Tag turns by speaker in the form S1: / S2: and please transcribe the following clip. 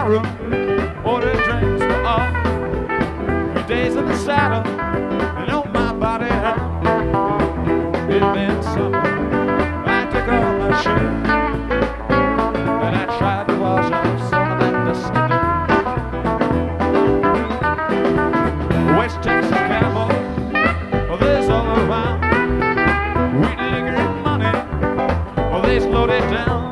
S1: room, ordered drinks for all. 3 days in the saddle, and on my body it'd been summer. I took off my shirt, and I tried to wash off some of that dusty dirt. West Texas cowboy, well, there's all around. Wheat, liquor, and money, well, they slowed it down.